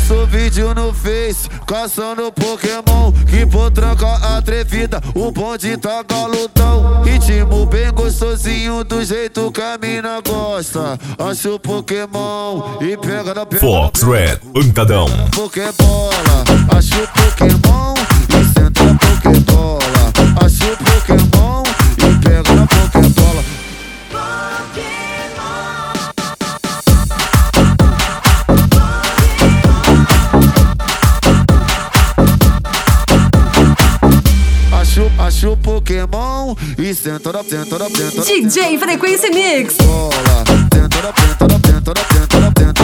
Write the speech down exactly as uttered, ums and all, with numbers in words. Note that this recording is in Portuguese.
Faço vídeo no Face, caçando Pokémon, que por tranca atrevida, o bonde tá galudão. Ritmo bem gostosinho, do jeito que a mina gosta. Acho o Pokémon e pega na pega. Fox Red, pancadão. Pokébola, acho o Pokémon e senta na Pokébola. Acho o Pokémon e pega na Pokébola. Acho, acho o Pokémon e senta na, senta na, senta na. D J Frequência Mix. Bola, senta na, senta na, senta na, senta na, senta